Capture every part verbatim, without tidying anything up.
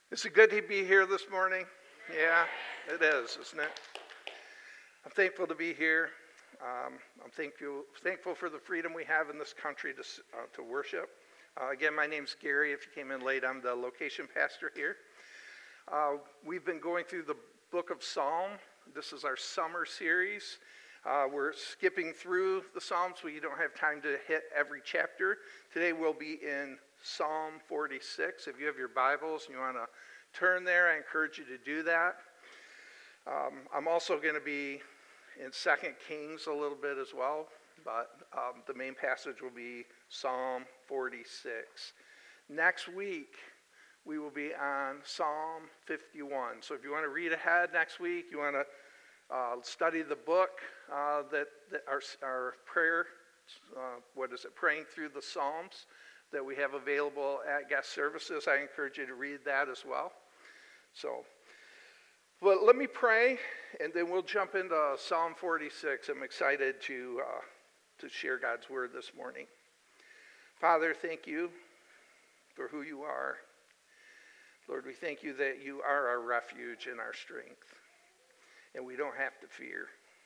Is it good to be here this morning? Yeah, it is, isn't it? I'm thankful to be here. Um, I'm thankful thankful for the freedom we have in this country to uh, to worship. Uh, again, my name's Gary. If you came in late, I'm the location pastor here. Uh, we've been going through the book of Psalm. This is our summer series. Uh, we're skipping through the Psalms, so you don't have time to hit every chapter. Today we'll be in Psalm forty-six. If you have your Bibles and you want to turn there, I encourage you to do that. Um, I'm also going to be in Second Kings a little bit as well, but um, the main passage will be Psalm forty-six. Next week, we will be on Psalm fifty-one. So if you want to read ahead next week, you want to uh, study the book uh, that, that our, our prayer, uh, what is it, praying through the Psalms that we have available at guest services. I encourage you to read that as well. So, well, let me pray, and then we'll jump into Psalm forty-six. I'm excited to uh, to share God's word this morning. Father, thank you for who you are. Lord, we thank you that you are our refuge and our strength, and we don't have to fear.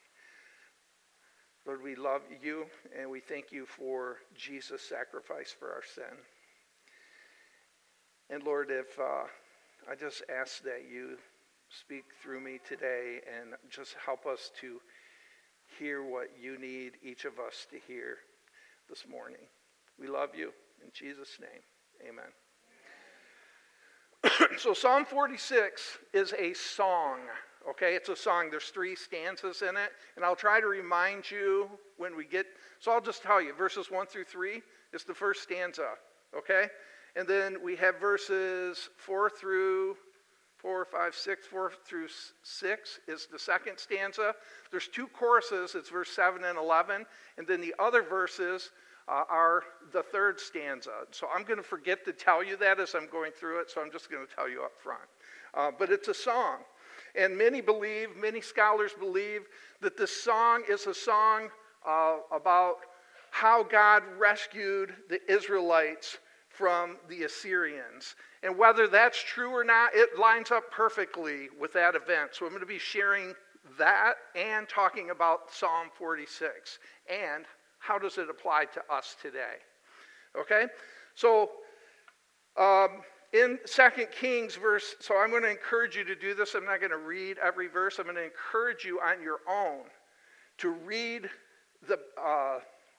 Lord, we love you, and we thank you for Jesus' sacrifice for our sin. And Lord, if uh, I just ask that you speak through me today and just help us to hear what you need each of us to hear this morning. We love you. In Jesus' name, amen. So Psalm forty-six is a song, okay? It's a song. There's three stanzas in it, and I'll try to remind you when we get, so I'll just tell you, verses one through three is the first stanza, okay? And then we have verses four through four, five, six, four through six is the second stanza. There's two choruses, it's verse seven and eleven, and then the other verses Uh, are the third stanza. So I'm going to forget to tell you that as I'm going through it, so I'm just going to tell you up front. Uh, but it's a song. And many believe, many scholars believe, that this song is a song uh, about how God rescued the Israelites from the Assyrians. And whether that's true or not, it lines up perfectly with that event. So I'm going to be sharing that and talking about Psalm forty-six. And how does it apply to us today? Okay? So, um, in Second Kings verse, so I'm going to encourage you to do this. I'm not going to read every verse. I'm going to encourage you on your own to read the uh,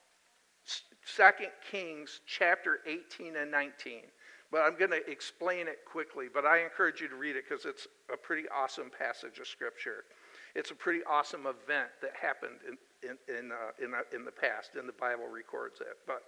Second Kings chapter eighteen and nineteen. But I'm going to explain it quickly. But I encourage you to read it because it's a pretty awesome passage of Scripture. It's a pretty awesome event that happened in in in, uh, in, uh, in the past, and the Bible records it. But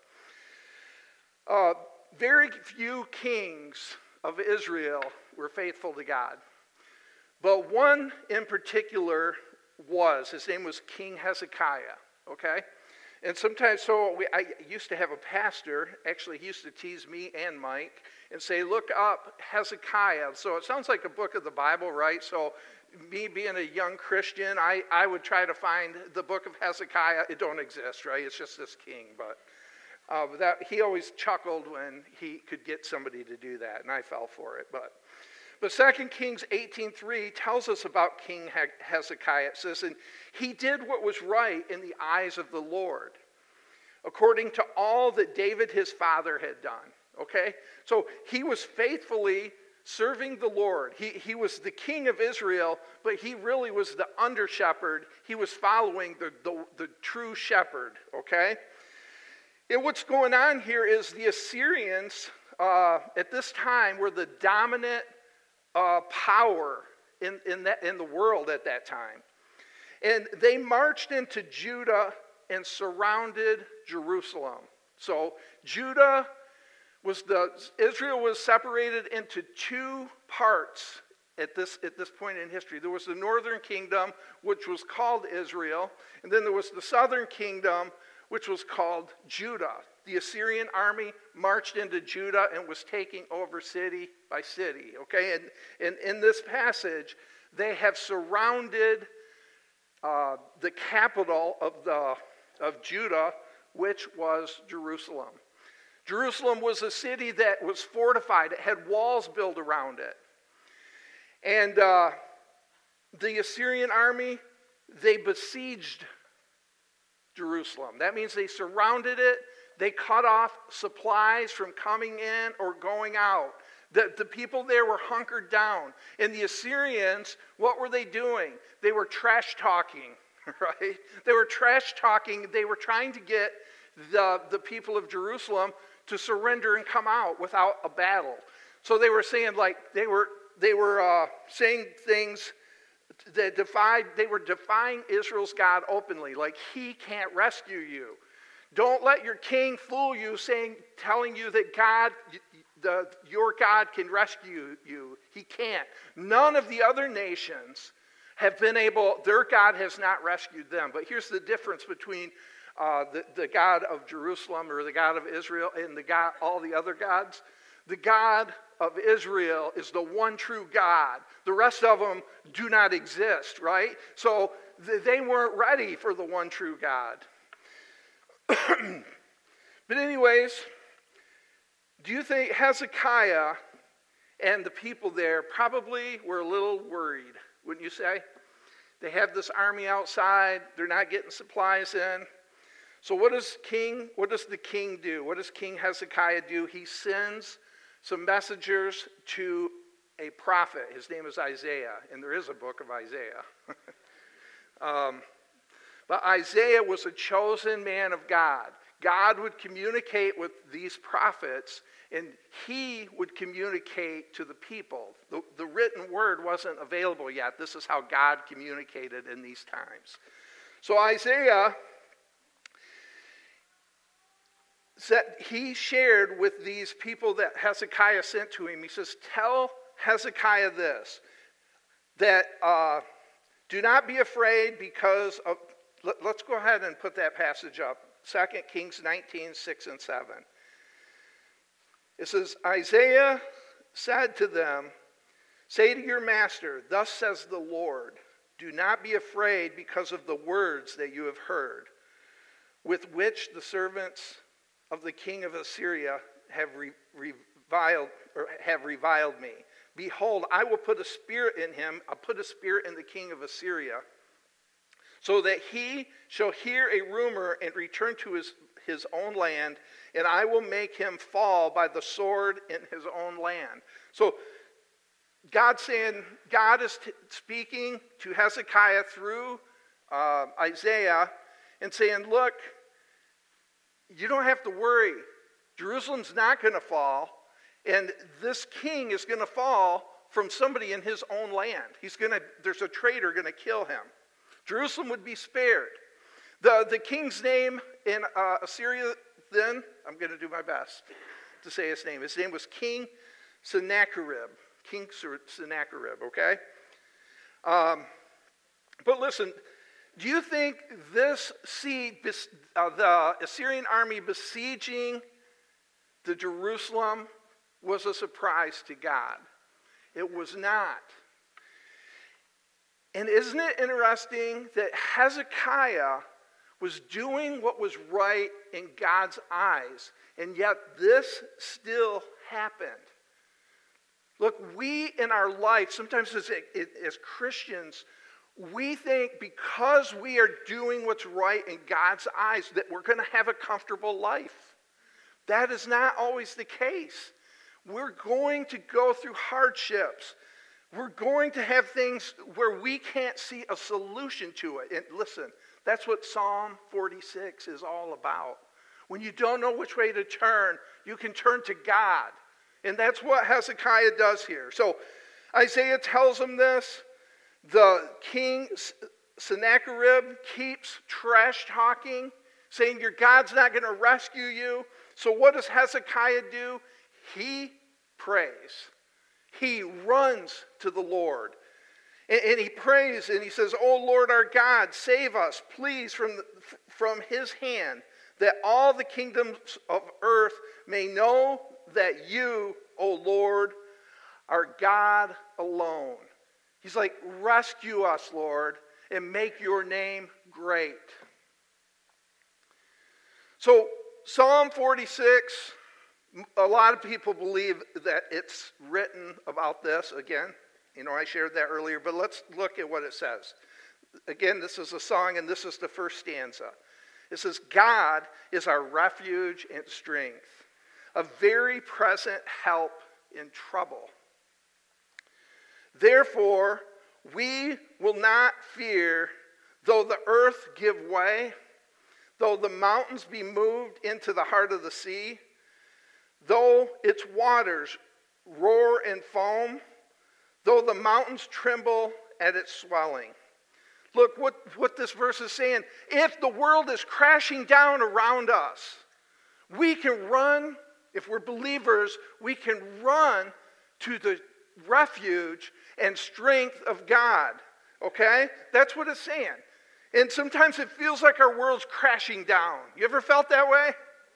uh, very few kings of Israel were faithful to God. But one in particular was. His name was King Hezekiah, okay? And sometimes, so we, I used to have a pastor, actually he used to tease me and Mike, and say, look up Hezekiah. So it sounds like a book of the Bible, right? So me being a young Christian, I, I would try to find the book of Hezekiah. It don't exist, right? It's just this king. But uh, that he always chuckled when he could get somebody to do that, and I fell for it. But but Second Kings eighteen three tells us about King Hezekiah. It says, and he did what was right in the eyes of the Lord, according to all that David his father had done. Okay? So he was faithfully serving the Lord. He, he was the king of Israel, but he really was the under-shepherd. He was following the, the, the true shepherd, okay? And what's going on here is the Assyrians uh, at this time were the dominant uh, power in, in, that, in the world at that time. And they marched into Judah and surrounded Jerusalem. So Judah was the Israel was separated into two parts at this at this point in history. There was the northern kingdom, which was called Israel, and then there was the southern kingdom, which was called Judah. The Assyrian army marched into Judah and was taking over city by city. Okay, and, and in this passage, they have surrounded uh, the capital of the of Judah, which was Jerusalem. Jerusalem was a city that was fortified. It had walls built around it. And uh, the Assyrian army, they besieged Jerusalem. That means they surrounded it. They cut off supplies from coming in or going out. The, the people there were hunkered down. And the Assyrians, what were they doing? They were trash talking, right? They were trash talking. They were trying to get the, the people of Jerusalem to surrender and come out without a battle. So they were saying, like, they were they were uh, saying things that defied, they were defying Israel's God openly, like, he can't rescue you. Don't let your king fool you, saying, telling you that God, the, your God can rescue you. He can't. None of the other nations have been able, their God has not rescued them. But here's the difference between uh, the, the God of Jerusalem or the God of Israel and the God, all the other gods. The God of Israel is the one true God. The rest of them do not exist, right? So th- they weren't ready for the one true God. But anyways, do you think Hezekiah and the people there probably were a little worried, wouldn't you say? They have this army outside. They're not getting supplies in. So what does king, what does the king do? What does King Hezekiah do? He sends some messengers to a prophet. His name is Isaiah, and there is a book of Isaiah. um, but Isaiah was a chosen man of God. God would communicate with these prophets, and he would communicate to the people. The, the written word wasn't available yet. This is how God communicated in these times. So Isaiah said, he shared with these people that Hezekiah sent to him. He says, tell Hezekiah this, that uh, do not be afraid because of, let, let's go ahead and put that passage up. Second Kings nineteen, six and seven. It says, Isaiah said to them, say to your master, thus says the Lord, do not be afraid because of the words that you have heard, with which the servants of the king of Assyria have re- reviled or have reviled me. Behold, I will put a spirit in him. I'll put a spirit in the king of Assyria, so that he shall hear a rumor and return to his, his own land, and I will make him fall by the sword in his own land. So God's saying, God is t- speaking to Hezekiah through uh, Isaiah and saying, look, you don't have to worry. Jerusalem's not going to fall, and this king is going to fall from somebody in his own land. He's going to, there's a traitor going to kill him. Jerusalem would be spared. The, the king's name in uh, Assyria then, I'm going to do my best to say his name. His name was King Sennacherib. King Sennacherib, okay? Um, but listen, do you think this siege, uh, the Assyrian army besieging the Jerusalem was a surprise to God? It was not. And isn't it interesting that Hezekiah was doing what was right in God's eyes, and yet this still happened? Look, we in our life, sometimes as, as Christians, we think because we are doing what's right in God's eyes that we're going to have a comfortable life. That is not always the case. We're going to go through hardships. We're going to have things where we can't see a solution to it. And listen, that's what Psalm forty-six is all about. When you don't know which way to turn, you can turn to God. And that's what Hezekiah does here. So Isaiah tells him this. The king Sennacherib keeps trash talking, saying your God's not going to rescue you. So what does Hezekiah do? He prays. He runs to the Lord. And, and he prays and he says, "Oh Lord our God, save us, please, from, the, from his hand, that all the kingdoms of earth may know that you, O Lord, are God alone." He's like, rescue us, Lord, and make your name great. So Psalm forty-six, a lot of people believe that it's written about this, again, You know, I shared that earlier, but let's look at what it says. Again, this is a song, and this is the first stanza. It says, God is our refuge and strength, a very present help in trouble. Therefore, we will not fear, though the earth give way, though the mountains be moved into the heart of the sea, though its waters roar and foam, though the mountains tremble at its swelling. Look what, what this verse is saying. If the world is crashing down around us, we can run, if we're believers, we can run to the refuge and strength of God. Okay? That's what it's saying. And sometimes it feels like our world's crashing down. You ever felt that way?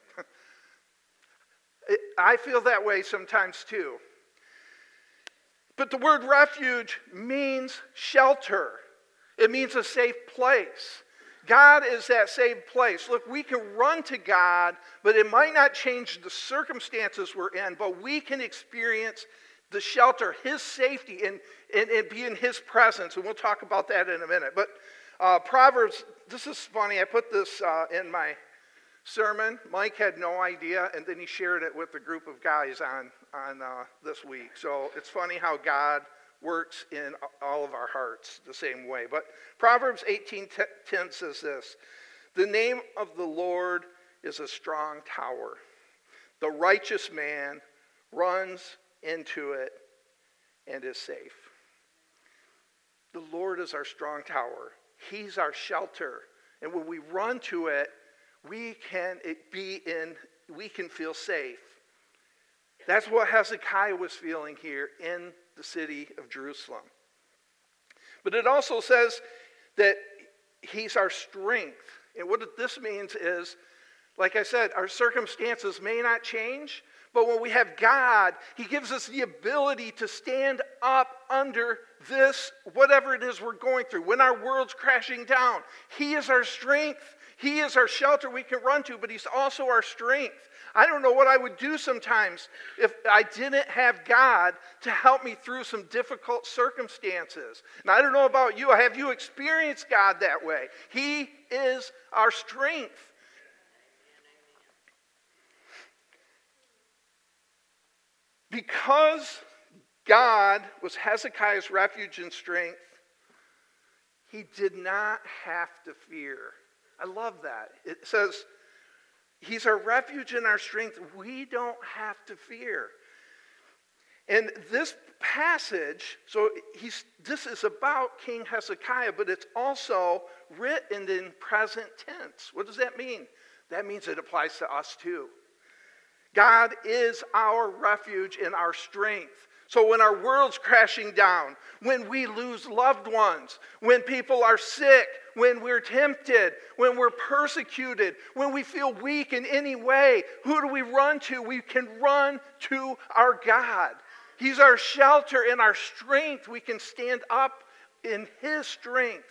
I feel that way sometimes too. But the word refuge means shelter. It means a safe place. God is that safe place. Look, we can run to God, but it might not change the circumstances we're in, but we can experience the shelter, His safety, and, and, and be in His presence. And we'll talk about that in a minute. But uh, Proverbs, this is funny. I put this uh, in my sermon. Mike had no idea, and then he shared it with a group of guys on, on uh, this week. So it's funny how God works in all of our hearts the same way. But Proverbs eighteen ten says this, the name of the Lord is a strong tower. The righteous man runs into it and is safe. The Lord is our strong tower. He's our shelter. And when we run to it, we can it be in, we can feel safe. That's what Hezekiah was feeling here in the city of Jerusalem. But it also says that He's our strength. And what this means is, like I said, our circumstances may not change, but when we have God, He gives us the ability to stand up under this, whatever it is we're going through. When our world's crashing down, He is our strength. He is our shelter we can run to, but He's also our strength. I don't know what I would do sometimes if I didn't have God to help me through some difficult circumstances. And I don't know about you. Have you experienced God that way? He is our strength. Because God was Hezekiah's refuge and strength, he did not have to fear. I love that. It says, He's our refuge and our strength. We don't have to fear. And this passage, so he's, this is about King Hezekiah, but it's also written in present tense. What does that mean? That means it applies to us too. God is our refuge and our strength. So when our world's crashing down, when we lose loved ones, when people are sick, when we're tempted, when we're persecuted, when we feel weak in any way, who do we run to? We can run to our God. He's our shelter and our strength. We can stand up in His strength.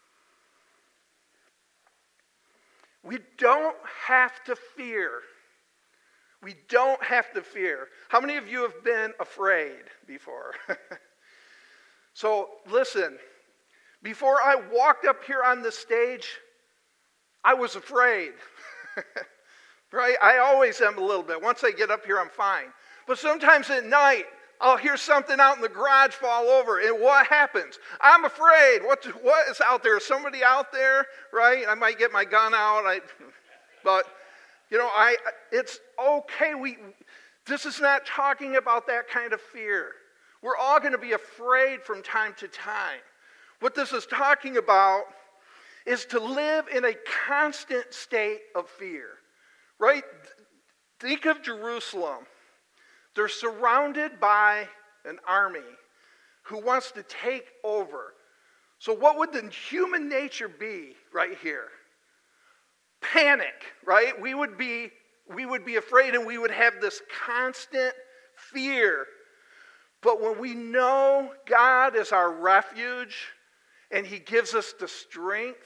We don't have to fear. We don't have to fear. How many of you have been afraid before? So listen, before I walked up here on the stage, I was afraid. Right? I always am a little bit. Once I get up here, I'm fine. But sometimes at night, I'll hear something out in the garage fall over. And what happens? I'm afraid. What, what is out there? Is somebody out there? Right? I might get my gun out. I, but... You know, I it's okay. We this is not talking about that kind of fear. We're all going to be afraid from time to time. What this is talking about is to live in a constant state of fear. Right? Think of Jerusalem. They're surrounded by an army who wants to take over. So what would the human nature be right here? Panic, right? We would be we would be afraid and we would have this constant fear. But when we know God is our refuge and He gives us the strength,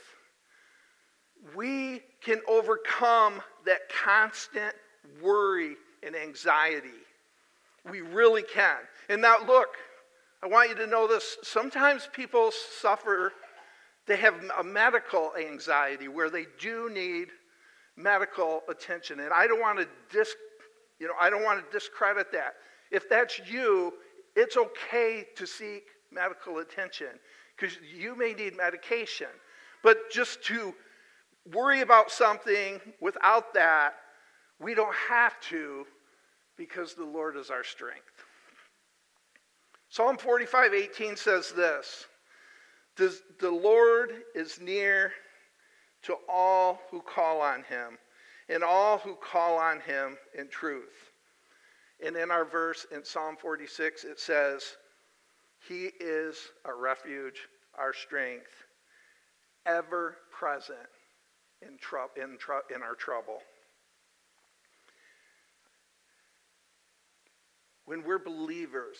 we can overcome that constant worry and anxiety. We really can. And now look, I want you to know this. Sometimes people suffer, they have a medical anxiety where they do need medical attention. And I don't want to dis, you know, I don't want to discredit that. If that's you, it's okay to seek medical attention because you may need medication. But just to worry about something without that, we don't have to because the Lord is our strength. Psalm forty-five eighteen says this, "The Lord is near to all who call on him, and all who call on him in truth." And in our verse in Psalm forty-six, it says, "He is our refuge, our strength, ever present in, tr- in, tr- in our trouble." When we're believers,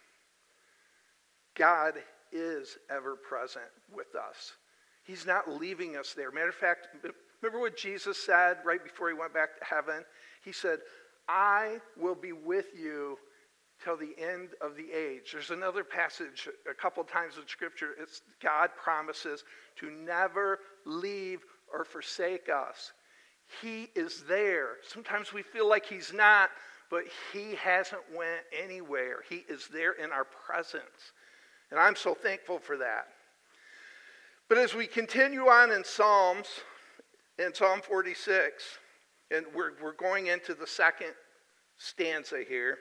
God is ever present with us. He's not leaving us there. Matter of fact, remember what Jesus said right before he went back to heaven? He said, "I will be with you till the end of the age." There's another passage a couple times in Scripture. It's God promises to never leave or forsake us. He is there. Sometimes we feel like he's not, but he hasn't went anywhere. He is there in our presence. And I'm so thankful for that. But as we continue on in Psalms, in Psalm forty-six, and we're, we're going into the second stanza here,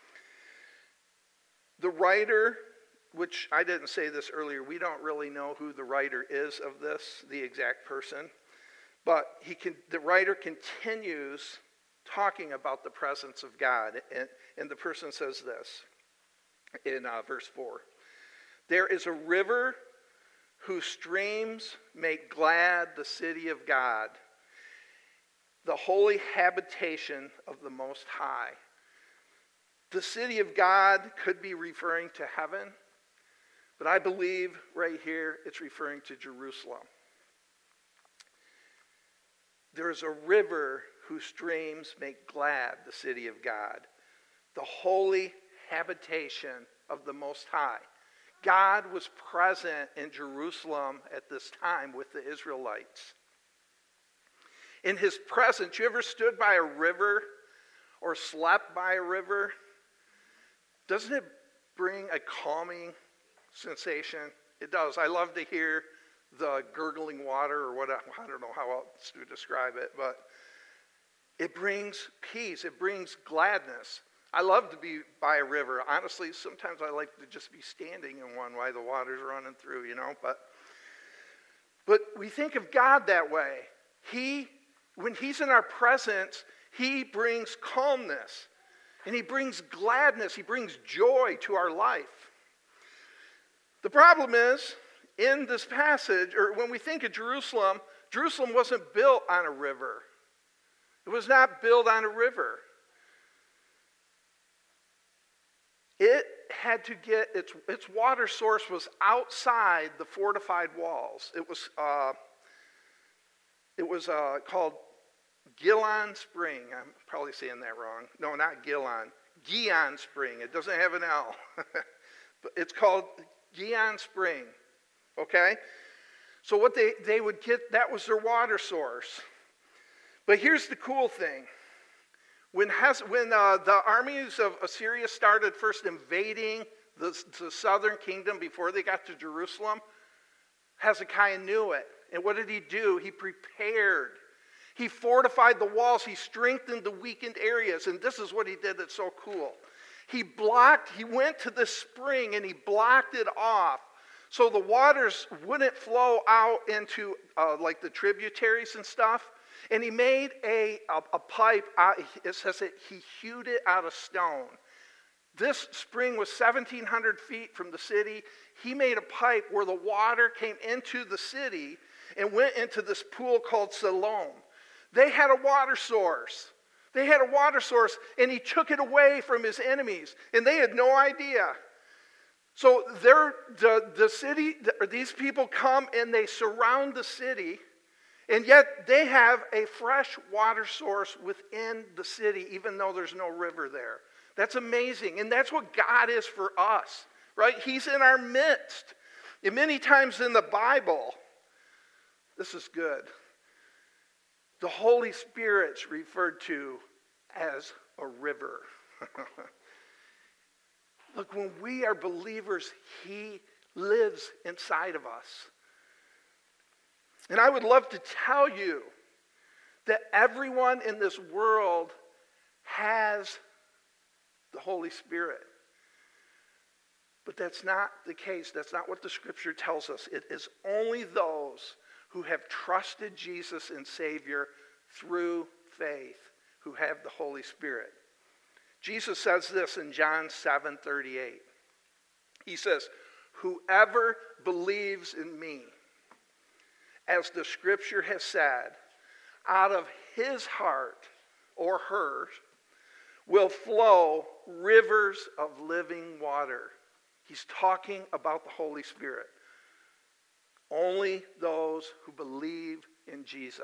the writer, which I didn't say this earlier, we don't really know who the writer is of this, the exact person, but he can, the writer continues talking about the presence of God, and, and the person says this in uh, verse four. "There is a river whose streams make glad the city of God, the holy habitation of the Most High." The city of God could be referring to heaven, but I believe right here it's referring to Jerusalem. There is a river whose streams make glad the city of God, the holy habitation of the Most High. God was present in Jerusalem at this time with the Israelites. In his presence, you ever stood by a river or slept by a river? Doesn't it bring a calming sensation? It does. I love to hear the gurgling water, or what, I don't know how else to describe it, but it brings peace. It brings gladness. I love to be by a river. Honestly, sometimes I like to just be standing in one while the water's running through, you know. But, but we think of God that way. He, when he's in our presence, he brings calmness. And he brings gladness. He brings joy to our life. The problem is, in this passage, or when we think of Jerusalem, Jerusalem wasn't built on a river. It was not built on a river. It had to get, its, its water source was outside the fortified walls. It was, uh, it was uh, called Gihon Spring. I'm probably saying that wrong. No, not Gihon. Gihon Spring. It doesn't have an L. But it's called Gihon Spring. Okay? So what they, they would get, that was their water source. But here's the cool thing. When, Hes- when uh, the armies of Assyria started first invading the, the southern kingdom before they got to Jerusalem, Hezekiah knew it. And what did he do? He prepared. He fortified the walls. He strengthened the weakened areas. And this is what he did that's so cool. He blocked, he went to the spring and he blocked it off so the waters wouldn't flow out into uh, like the tributaries and stuff. And he made a, a, a pipe, out, it says that he hewed it out of stone. This spring was seventeen hundred feet from the city. He made a pipe where the water came into the city and went into this pool called Siloam. They had a water source. They had a water source, and he took it away from his enemies, and they had no idea. So they're, the, the city, the, these people come and they surround the city, and yet they have a fresh water source within the city, even though there's no river there. That's amazing. And that's what God is for us, right? He's in our midst. And many times in the Bible, this is good, the Holy Spirit's referred to as a river. Look, when we are believers, he lives inside of us. And I would love to tell you that everyone in this world has the Holy Spirit. But that's not the case. That's not what the Scripture tells us. It is only those who have trusted Jesus and Savior through faith who have the Holy Spirit. Jesus says this in John seven thirty-eight. He says, "Whoever believes in me, as the Scripture has said, out of his heart or hers will flow rivers of living water." He's talking about the Holy Spirit. Only those who believe in Jesus.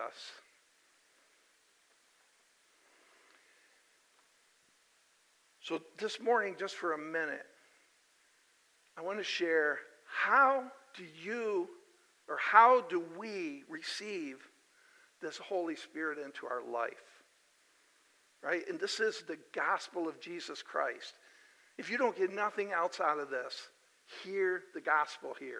So this morning, just for a minute, I want to share, how do you, or how do we receive this Holy Spirit into our life? Right? And this is the gospel of Jesus Christ. If you don't get nothing else out of this, hear the gospel here.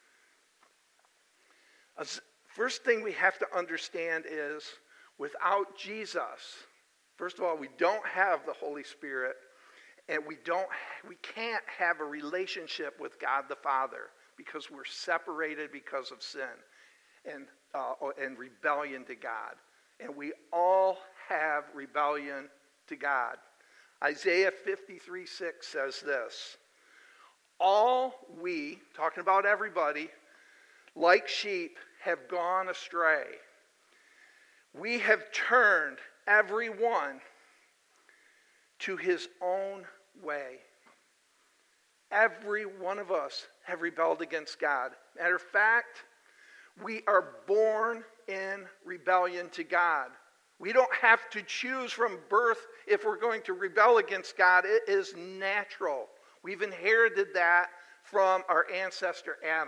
First thing we have to understand is, without Jesus, first of all, we don't have the Holy Spirit, and we don't, we can't have a relationship with God the Father because we're separated because of sin and uh, and rebellion to God, and we all have rebellion to God. Isaiah fifty-three six says this: "All we," talking about everybody, "like sheep have gone astray. We have turned every one to his own way." Every one of us have rebelled against God. Matter of fact, we are born in rebellion to God. We don't have to choose from birth if we're going to rebel against God. It is natural. We've inherited that from our ancestor Adam.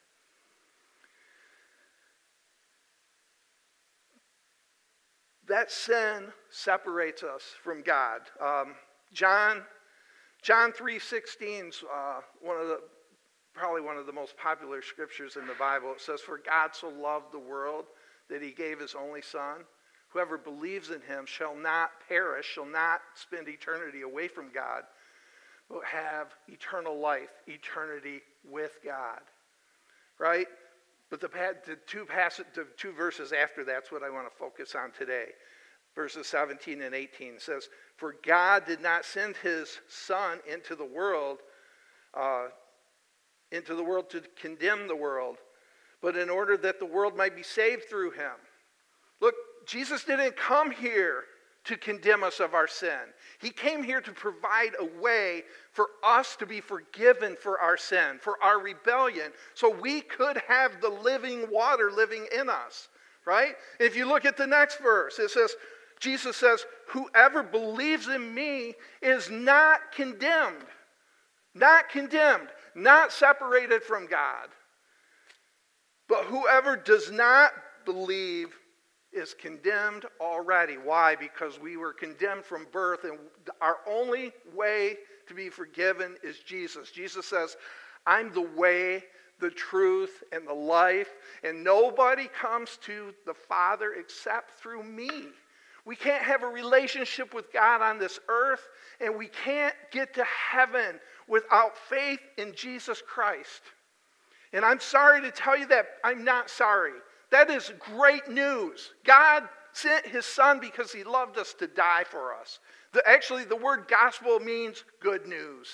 That sin separates us from God. Um, John, John three sixteen is uh, one of the probably one of the most popular scriptures in the Bible. It says, "For God so loved the world that he gave his only Son. Whoever believes in him shall not perish, shall not spend eternity away from God, but have eternal life, eternity with God." Right? But the, the, two passage, the two verses after that's what I want to focus on today. Verses seventeen and eighteen says, "For God did not send his Son into the world, uh, into the world to condemn the world, but in order that the world might be saved through him." Look, Jesus didn't come here to condemn us of our sin. He came here to provide a way for us to be forgiven for our sin, for our rebellion, so we could have the living water living in us, right? If you look at the next verse, it says, Jesus says, "Whoever believes in me is not condemned." Not condemned, not separated from God. But whoever does not believe is condemned already. Why? Because we were condemned from birth, and our only way to be forgiven is Jesus. Jesus says, "I'm the way, the truth, and the life, and nobody comes to the Father except through me." We can't have a relationship with God on this earth, and we can't get to heaven without faith in Jesus Christ. And I'm sorry to tell you that. I'm not sorry. That is great news. God sent his Son because he loved us to die for us. The, actually, the word gospel means good news.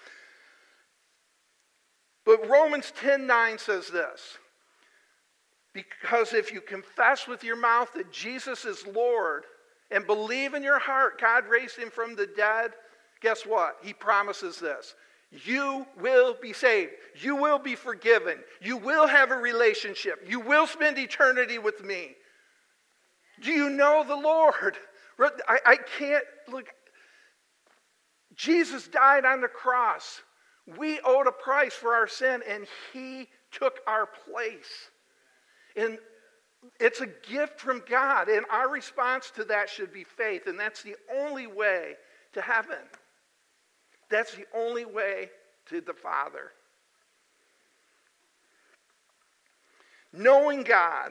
But Romans ten nine says this: "Because if you confess with your mouth that Jesus is Lord and believe in your heart God raised him from the dead," guess what? He promises this: you will be saved. You will be forgiven. You will have a relationship. You will spend eternity with me. Do you know the Lord? I, I can't, look, Jesus died on the cross. We owed a price for our sin, and he took our place. And it's a gift from God, and our response to that should be faith, and that's the only way to heaven. That's the only way to the Father. Knowing God,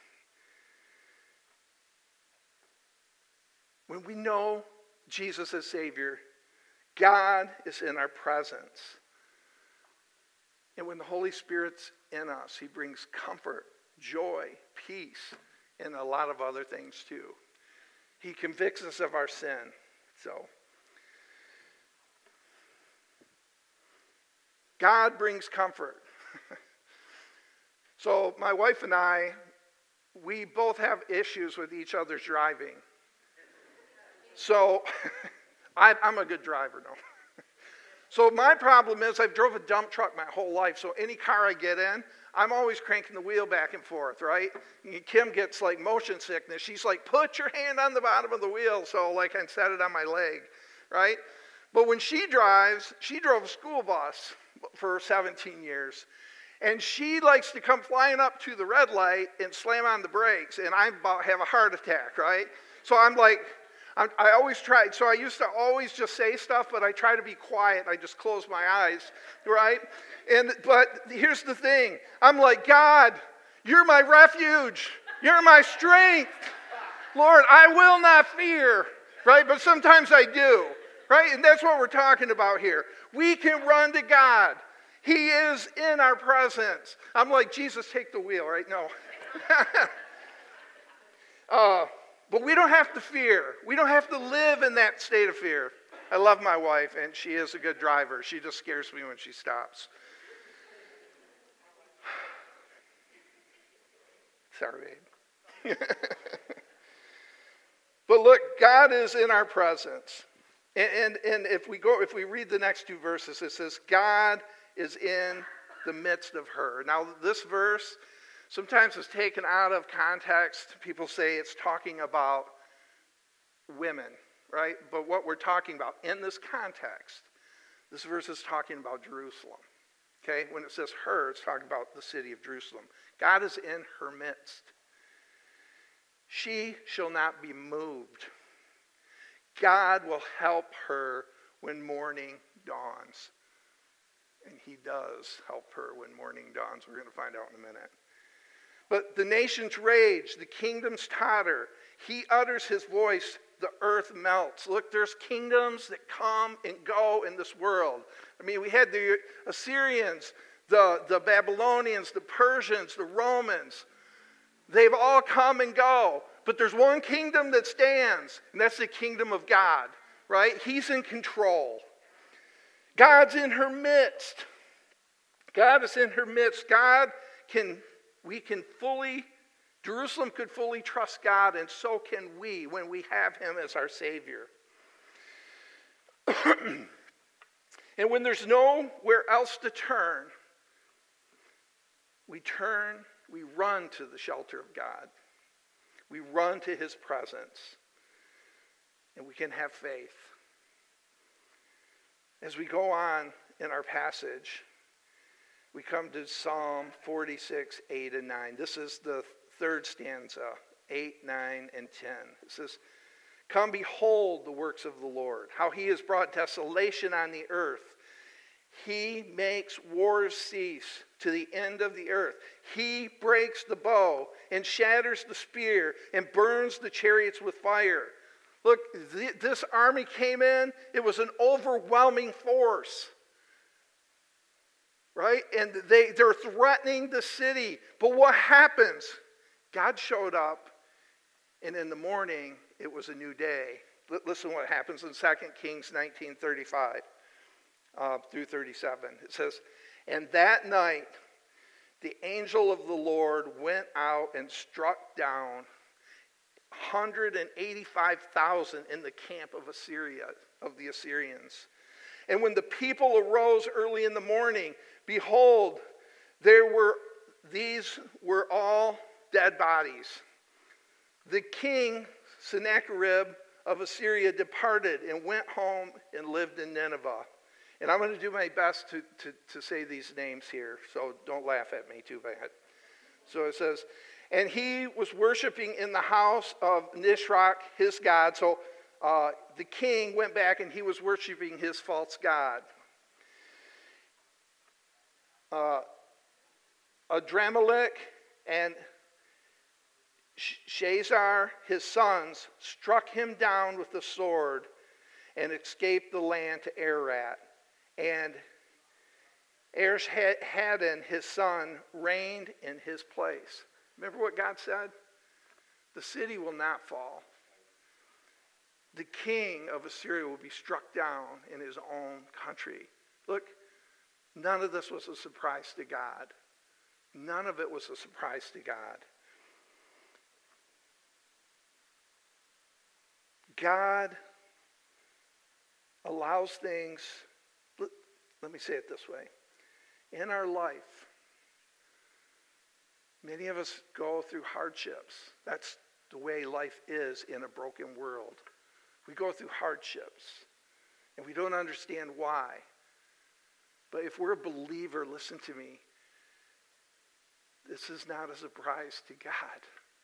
when we know Jesus as Savior, God is in our presence. And when the Holy Spirit's in us, he brings comfort, joy, peace, and a lot of other things too. He convicts us of our sin. So, God brings comfort. So my wife and I, we both have issues with each other's driving. So I, I'm a good driver, no. So my problem is I've drove a dump truck my whole life. So any car I get in, I'm always cranking the wheel back and forth, right? And Kim gets like motion sickness. She's like, put your hand on the bottom of the wheel so like I can set it on my leg, right? But when she drives, she drove a school bus for seventeen years. And she likes to come flying up to the red light and slam on the brakes. And I about have a heart attack, right? So I'm like, I'm, I always tried. So I used to always just say stuff, but I try to be quiet. I just close my eyes, right? And but here's the thing. I'm like, God, you're my refuge. You're my strength. Lord, I will not fear, right? But sometimes I do, right? And that's what we're talking about here. We can run to God. He is in our presence. I'm like, Jesus, take the wheel, right? No. uh, but we don't have to fear. We don't have to live in that state of fear. I love my wife, and she is a good driver. She just scares me when she stops. Sorry, babe. But look, God is in our presence. And, and, and if we go, if we read the next two verses, it says, God is in the midst of her. Now, this verse sometimes is taken out of context. People say it's talking about women, right? But what we're talking about in this context, this verse is talking about Jerusalem. Okay? When it says her, it's talking about the city of Jerusalem. God is in her midst. She shall not be moved. God will help her when morning dawns. And he does help her when morning dawns. We're going to find out in a minute. But the nations rage, the kingdoms totter. He utters his voice, the earth melts. Look, there's kingdoms that come and go in this world. I mean, we had the Assyrians, the, the Babylonians, the Persians, the Romans. They've all come and go. But there's one kingdom that stands, and that's the kingdom of God, right? He's in control. God's in her midst. God is in her midst. God can, we can fully, Jerusalem could fully trust God, and so can we when we have him as our Savior. And when there's nowhere else to turn, we turn, we run to the shelter of God. We run to his presence, and we can have faith. As we go on in our passage, we come to Psalm forty-six, eight, and nine. This is the third stanza, eight, nine, and ten. It says, come behold the works of the Lord, how he has brought desolation on the earth. He makes wars cease to the end of the earth. He breaks the bow and shatters the spear and burns the chariots with fire. Look, th- this army came in. It was an overwhelming force. Right? And they, they're threatening the city. But what happens? God showed up, and in the morning, it was a new day. L- listen what happens in Second Kings nineteen thirty-five uh, through thirty-seven. It says, and that night, the angel of the Lord went out and struck down one hundred eighty-five thousand in the camp of Assyria, of the Assyrians. And when the people arose early in the morning, behold, there were these were all dead bodies. The king Sennacherib of Assyria departed and went home and lived in Nineveh. And I'm going to do my best to, to, to say these names here, so don't laugh at me too bad. So it says, and he was worshiping in the house of Nisroch, his god. So uh, the king went back and he was worshiping his false god. Uh, Adramelech and Shazar, his sons, struck him down with the sword and escaped the land to Ararat. And Esarhaddon, his son, reigned in his place. Remember what God said? The city will not fall. The king of Assyria will be struck down in his own country. Look, none of this was a surprise to God. None of it was a surprise to God. God allows things, let, let me say it this way. In our life, many of us go through hardships. That's the way life is in a broken world. We go through hardships, and we don't understand why. But if we're a believer, listen to me, this is not a surprise to God.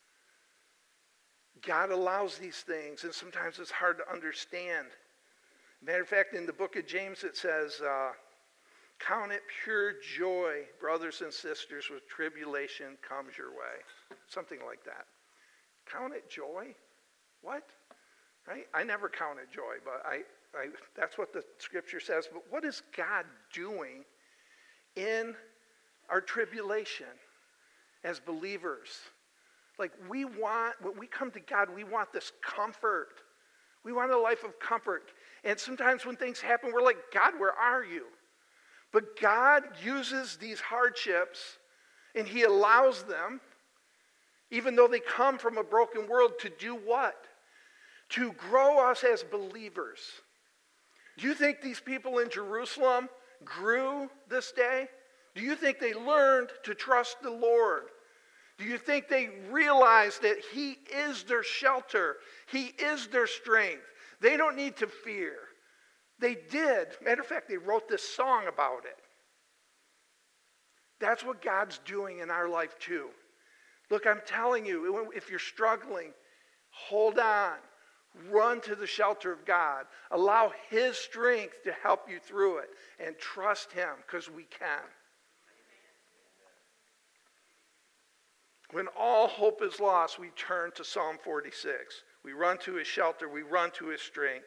God allows these things, and sometimes it's hard to understand. Matter of fact, in the book of James it says, uh, count it pure joy, brothers and sisters, when tribulation comes your way. Something like that. Count it joy? What? Right? I never counted joy, but I, I that's what the scripture says. But what is God doing in our tribulation as believers? Like we want, when we come to God, we want this comfort. We want a life of comfort. And sometimes when things happen, we're like, God, where are you? But God uses these hardships, and he allows them, even though they come from a broken world, to do what? To grow us as believers. Do you think these people in Jerusalem grew this day? Do you think they learned to trust the Lord? Do you think they realized that he is their shelter? He is their strength. They don't need to fear. They did. Matter of fact, they wrote this song about it. That's what God's doing in our life too. Look, I'm telling you, if you're struggling, hold on. Run to the shelter of God. Allow his strength to help you through it. And trust him, because we can. When all hope is lost, we turn to Psalm forty-six. We run to his shelter. We run to his strength.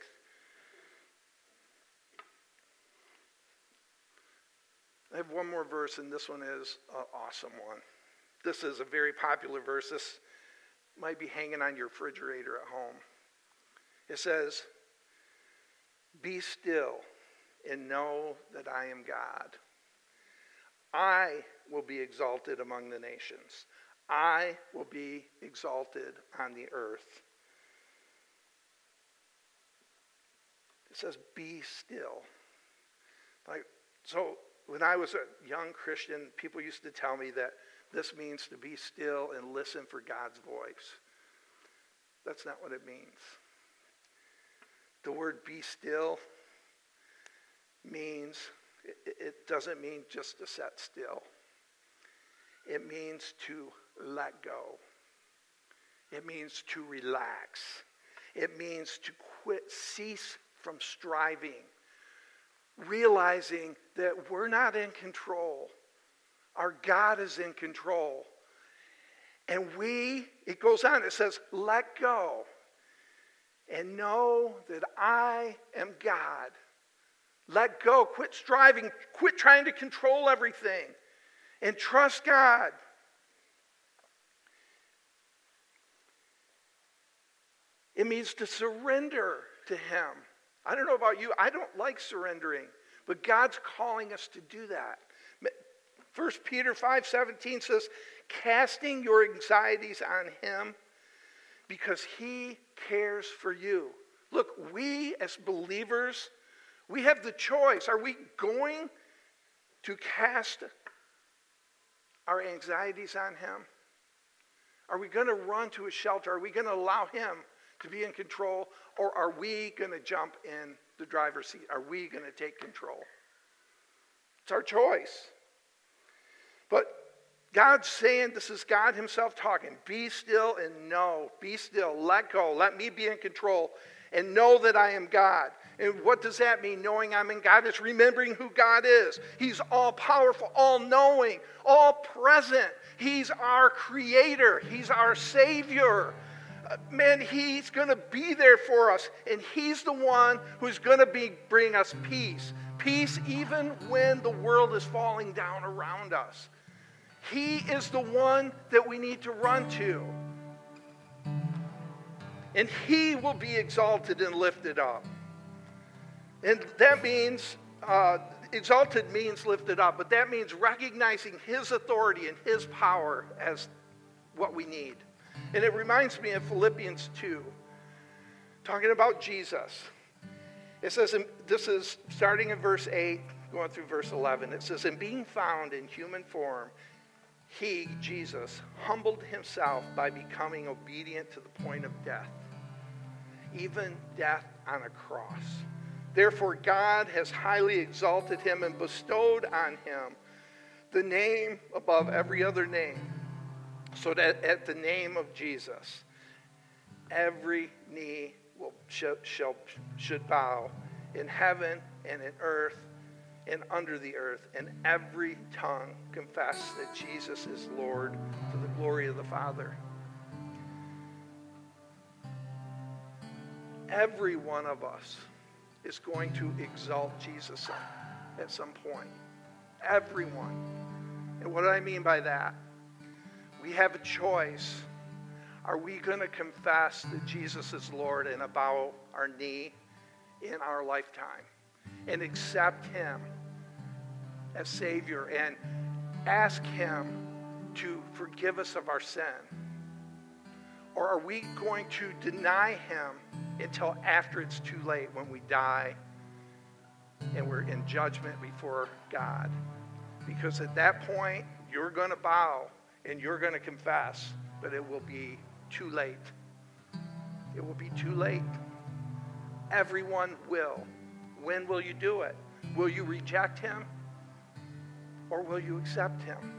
I have one more verse, and this one is an awesome one. This is a very popular verse. This might be hanging on your refrigerator at home. It says, "Be still and know that I am God. I will be exalted among the nations. I will be exalted on the earth." It says, be still. Like, so when I was a young Christian, people used to tell me that this means to be still and listen for God's voice. That's not what it means. The word be still means, it, it doesn't mean just to sit still. It means to let go. It means to relax. It means to quit, cease from striving, realizing that we're not in control. Our God is in control. And we, it goes on, it says, let go and know that I am God. Let go, quit striving, quit trying to control everything, and trust God. It means to surrender to him. I don't know about you, I don't like surrendering, but God's calling us to do that. First Peter five seventeen says, casting your anxieties on him because he cares for you. Look, we as believers, we have the choice. Are we going to cast our anxieties on him? Are we going to run to a shelter? Are we going to allow him to be in control? Or are we going to jump in the driver's seat? Are we going to take control? It's our choice. But God's saying, this is God himself talking, be still and know. Be still. Let go. Let me be in control and know that I am God. And what does that mean, knowing I'm in God? It's remembering who God is. He's all-powerful, all-knowing, all-present. He's our creator. He's our Savior. Uh, man, he's going to be there for us. And he's the one who's going to be bring us peace. Peace even when the world is falling down around us. He is the one that we need to run to. And he will be exalted and lifted up. And that means, uh, exalted means lifted up, but that means recognizing his authority and his power as what we need. And it reminds me of Philippians two, talking about Jesus. It says, this is starting in verse eight, going through verse eleven. It says, and being found in human form, he, Jesus, humbled himself by becoming obedient to the point of death, even death on a cross. Therefore, God has highly exalted him and bestowed on him the name above every other name, so that at the name of Jesus, every knee will shall, shall should bow in heaven and in earth and under the earth, and every tongue confess that Jesus is Lord to the glory of the Father. Every one of us is going to exalt Jesus at some point. Everyone. And what do I mean by that? We have a choice. Are we going to confess that Jesus is Lord and bow our knee in our lifetime and accept him as Savior and ask him to forgive us of our sin? Or are we going to deny him until after it's too late, when we die and we're in judgment before God? Because at that point, you're going to bow and you're going to confess, but it will be too late. It will be too late. Everyone will. When will you do it? Will you reject him or will you accept him?